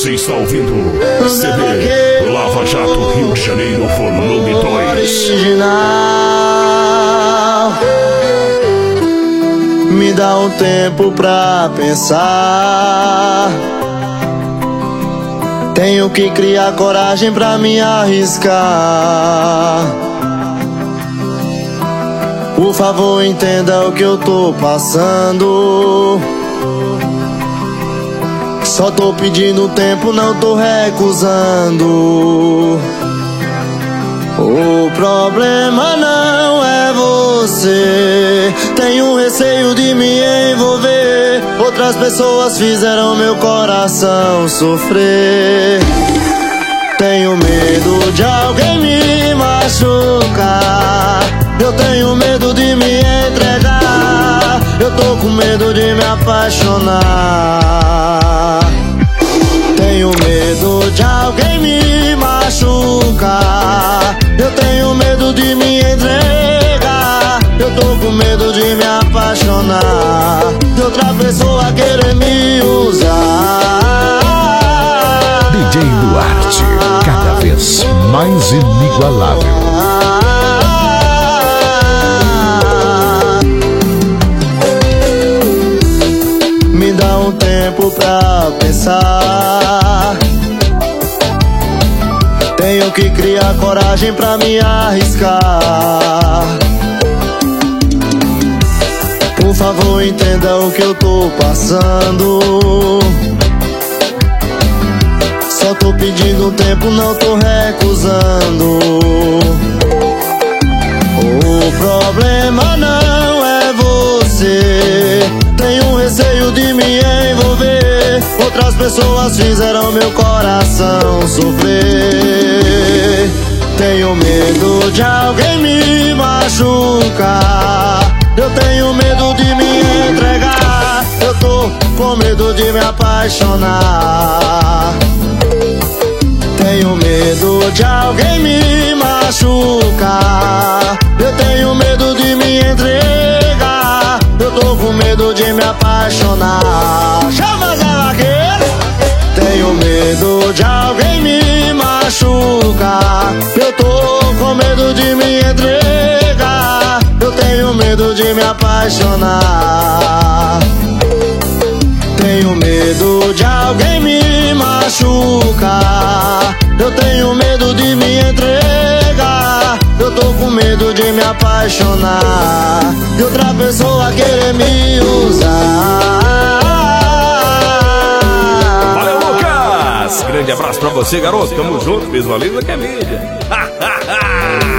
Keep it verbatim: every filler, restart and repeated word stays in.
Você está ouvindo C D Lava Jato Rio de Janeiro, volume dois. Original. Me dá um tempo pra pensar. Tenho que criar coragem pra me arriscar. Por favor, entenda o que eu tô passando. Só tô pedindo tempo, não tô recusando. O problema não é você. Tenho receio de me envolver. Outras pessoas fizeram meu coração sofrer. Tenho medo de alguém me machucar. Eu tenho medo de me entregar. Eu tô com medo de me apaixonar. Tenho medo de alguém me machucar. Eu tenho medo de me entregar. Eu tô com medo de me apaixonar. De outra pessoa querer me usar. D J Duarte, cada vez mais inigualável. Me dá um tempo pra pensar. Tenho que criar coragem pra me arriscar. Por favor, entenda o que eu tô passando. Só tô pedindo tempo, não tô recusando. O problema não é você. Tenho receio de me envolver. Outras pessoas fizeram meu coração sofrer. Tenho medo de alguém me machucar. Eu tenho medo de me entregar. Eu tô com medo de me apaixonar. Tenho medo de alguém me machucar. Eu tenho medo de me entregar. Eu tô com medo de me apaixonar. Chama Zé Vaqueiro! Tenho medo de alguém me machucar. Eu tô com medo de me entregar. Eu tenho medo de me apaixonar. Tenho medo de alguém me machucar. Eu tenho medo de me entregar. Eu tô com medo de me apaixonar. De outra pessoa querer me usar. Valeu, Lucas! Grande abraço pra você, garoto. Tamo junto, visualiza que é mídia.